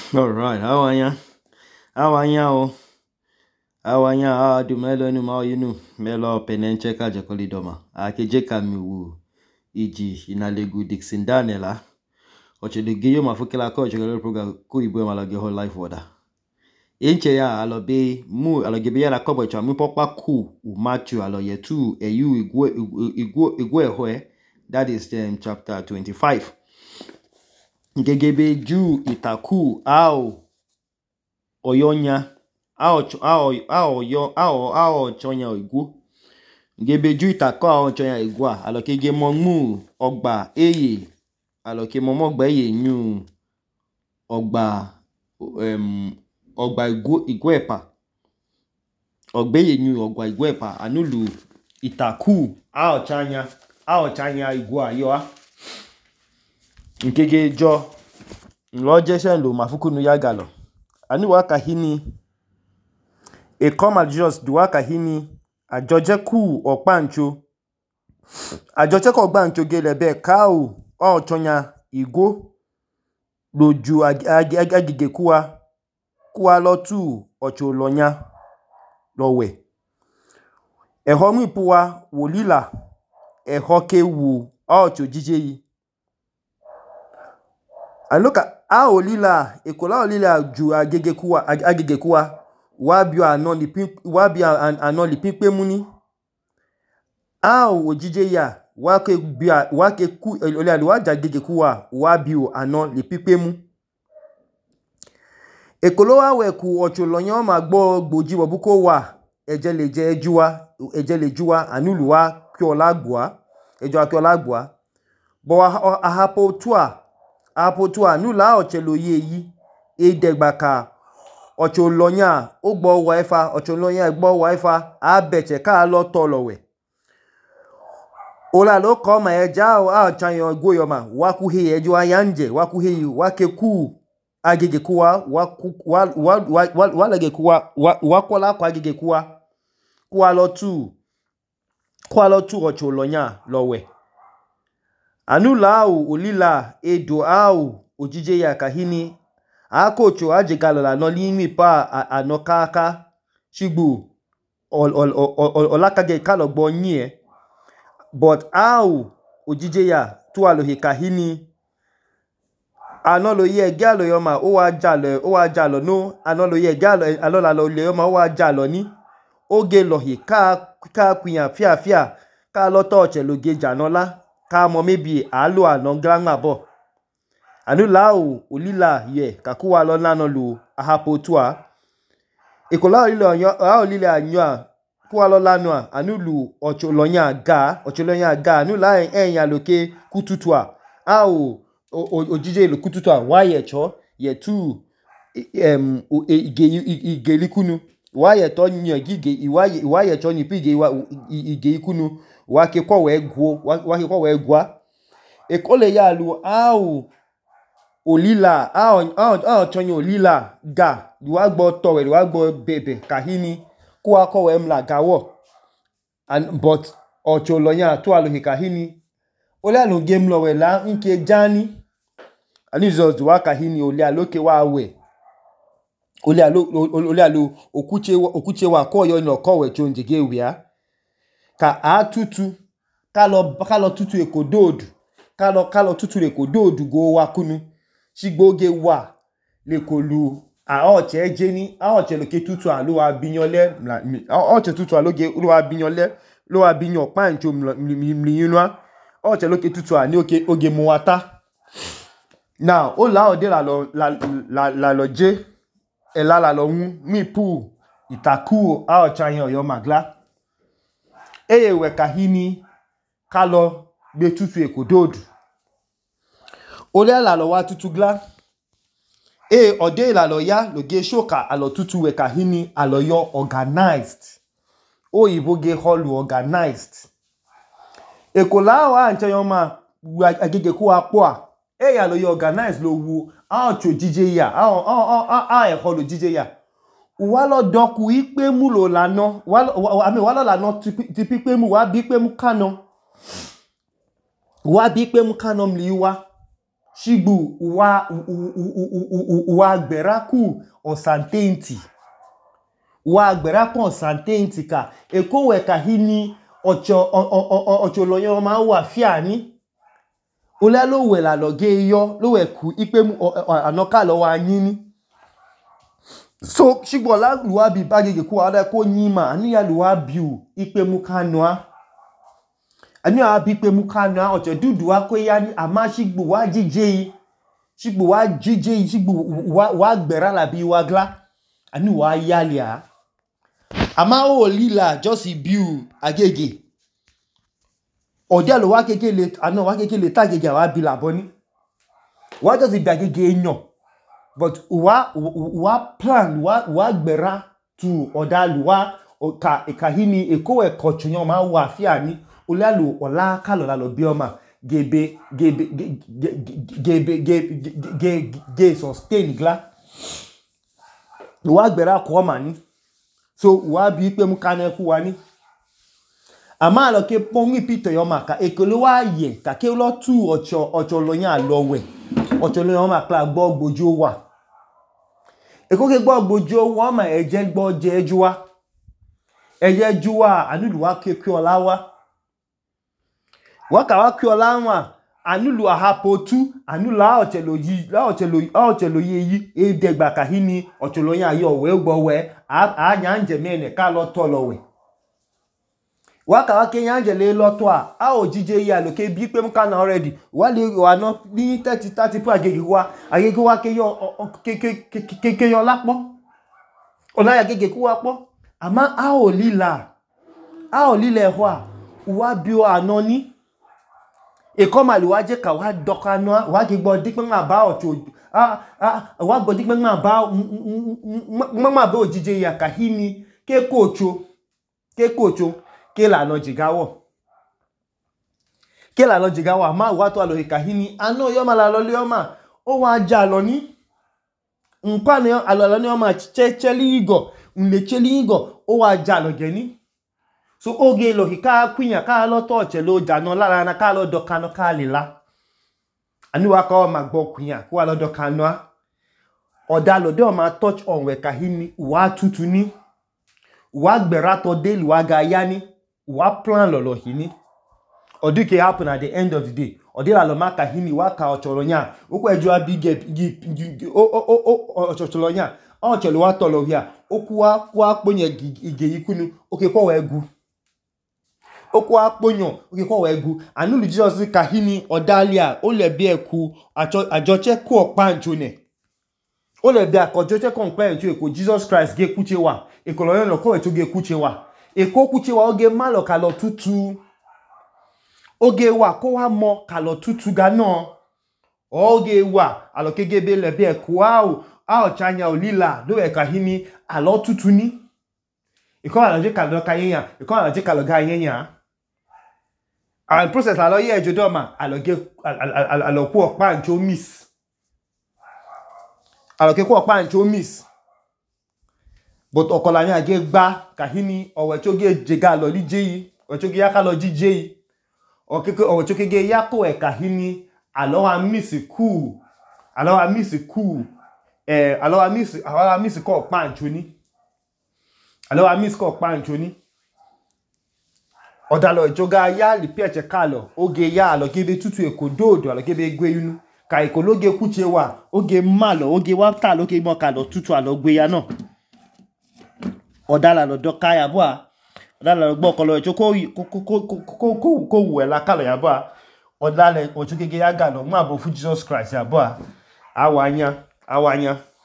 All right, how are ya? How are ya? How are ya? How do melo ni mao yinu? Melo penenche ka jakoli doma. Akeje kamiwu iji inalegu Dixon Daniela. Oche de giyo mafukela ko chekele program ku ibu malage whole life order. Inche ya alobe mu alogebe ya la kobo cha mu pokpa ku u Matthew aloye 2 eyu igwe hoe. That is chapter 25. Ngegebe ju itaku au oyonya ao chonya igwu ngebe ju itaku ao chonya igwa alokege momu ogba eye aloke momo ogba eye nyu ogba ogba igwepa ogba eye nyu ogba igwepa anulu itaku ao chanya igwa yo nkege jo nlo jesen lo mafukunu yagalo ani waka hini ekoma Jesus duwaka hini ajoje ku okpancho ajoje ko gbancho gelebe kao o chonya igwo loju agige kuwa lotu ocho lonya lowe eho mi puwa wolila eho kewu ocho jije yi aloka a olila ekola olila ju agige kuwa wabi anoli pinpe muni a ojije ya wake ku olila waja agige kuwa wabi anoli pinpe mu ekolo wa weku ocho loyan ma gbo gboji wobuko wa eje le juwa anulu wa ki olagboa ejo aki olagboa bo ahapo tua nula ocheloye yi edegbaka ocho lonya ogbo wa ifa ocho lonya egbo wa ifa abeche ka lo tolowe ola lo ko ma eja a chanyo goyoma wakuhe ejo ayanje wakuhe wakeku agege kuwa walage kuwa wakola kwa agege kuwa lo tu ocho lonya lowe anula olila edo ojije ya kahini akocho ajegalola no limi pa anokaka shigbu olakage kalogbo yin but ojije ya tu alohe kahini anoloye galo yoma o wa jalo no anoloye galo alola lo le yoma o wa jalo ni oge lohe ka kwiyan fiafia ka lo toche loge janola ka mo maybe alo anongranma bo anula olila ye kakuwa lo nano lu ahapo tua ekola olila anyo kuwa lo lano anulu ocho lonya ga anula enya loke kututua ojije lo kututua waye cho ye tu igelikunu waye to nyo gige iwaye cho ni pige ige ikunu wake kwa we gwa ekole ya lu olila chonyo olila ga duwa gbo towe duwa gbo bebe kahini kuwa kowe mla gawo but ocho lonya tu alohi kahini ole anu game lowe la nke jani ani Jesus duwa kahini ole aloke wa we ole alo okuche wa koyo no kowe chonjege wia ka atutu kalo tutu ekododu kalo tutu ekododu go wakunu shigboge wa lekolu aoche ejeni aoche loke tutu alo wa binyole aoche tutu aloge lo wa binyole lo wa binyo pancho mliyinwa aoche loke tutu ani oge muwata now o la ode la lo je ela la lo mu mi pu itaku aoche yan yo magla eye we kahini kalo gbe tutu ekododu ole la lo wa tutu gla ode la lo ya loge shoka alo tutu we kahini alo yo organized oyibo ge holu organized ekola wa anche yo ma agege ku apo ya lo yo organized lo wu cho jije ya holu jije ya wa lo doku ipe mu lo lana wa lo lana ti pipe mu wa bi pe mu kano mliwa shigbu wa gberaku osantenti wa gberaku osantenti ka ekowe ka hini ocho loyan ma wa fiani ole lo we la loge yo lo we ku ipe mu anoka lo wa yin ni so shigbo la luwa bi bagege ku ada ko nyima ani ya luwa biu ipe mu kanwa ani a bi pe mu kanwa ocho dudu wa ko ya ni ama shigbo wa jije shigbo wa gbera la bi wa gla ani wa yalia ama o lila just biu agege ode lo wa kekele ana wa kekele tagege wa bi laboni wa just bi agege eyan but wa plan wa gbera tu odalu wa ka ekahini ekowe kochuyan ma wa fiani olalu ola kalola lo bioma gebe sustain gla wa gbera ko mani so wa bi pe mu kaneku wa ni ama lo ke pongi pito yo maka ekolo wa ye ka ke lo tu ocho loyan lowe ocho loyan ma kla gbo gbojo wa eko ke gbo gbojo wa ma eje gbo je juwa eje juwa anulu wa ke ola wa ka wa ke ola wa anulu ahapotu anula ochelo yi e degba ka hini ocho loyan ayo we gbo we anya nje mene ka lo to lowe waka wake yanjele loto a ojije ya lo ke bi pe mu kana already wa le wa no ni 30 pu agege wa ke yo lapo ona ya gege ku wa po ama a o lile wa wa bi o anoni e ko ma lu wa je ka wa dokanu wa ge gbo dik pe ma ba ocho wa gbo dik pe ma ba ojije ya ka hini ke kocho ke la no jigawo ma wa to alo kahini ano yo ma la lo le o ma o wa ja lo ni npa ni alo lo ni o ma cheligo o wa ja lo je ni so oge lo hika kwinya ka lo to che lo ja no lara na ka lo do kanu ka lila ani wa ka o ma gbo kwinya ko wa lo do kanu oda lo de o ma touch on we kahini wa tutu ni wa gbera to de lu wa ga ya ni wa plan lolo hini oduke happen at the end of the day odila lo maka hini wa ka ocholonya okwu eju abige ocholonya ocholo wa tolo hia okwu akponye ige ikunu oke ko we gu okwu akponyo oke ko we gu anulu Jesus ka hini odalia o le bi eku ajoche ku opanjo ne o le bi akojoche ko opanjo eko Jesus Christ ge kuche wa ekoloyan lo ko we to ge kuche wa eko kuche wa oge malo kalo tutu oge wa ko wa mo kalo tutu ga no oge wa alokegebe lebe eko a chanya olila do e ka hini alo tutu ni iko alaje kalo ka yeyan iko alaje kalo ga yeyan and process alo ye ejodo ma aloge aloku opa ncho miss aloke ku opa ncho miss but okola ni age gba kahini owe choge jega lo lijeyi ochoge yaka lo jijeyi okeke owe choge yako e kahini alo wa miss ko pancho ni odalo joga ya lipeche kalo oge ya alo gebe tutu ekododo alo gebe gwe yunu ka ekologe kuche wa oge malo oge wa ta lo ke mo kalo tutu alo gwe ya no odala lo doka ya bua odala lo gbo kolo echo ko we la kalo ya bua odala ocho gege ya ga lo ma bo fu Jesus Christ ya bua awanya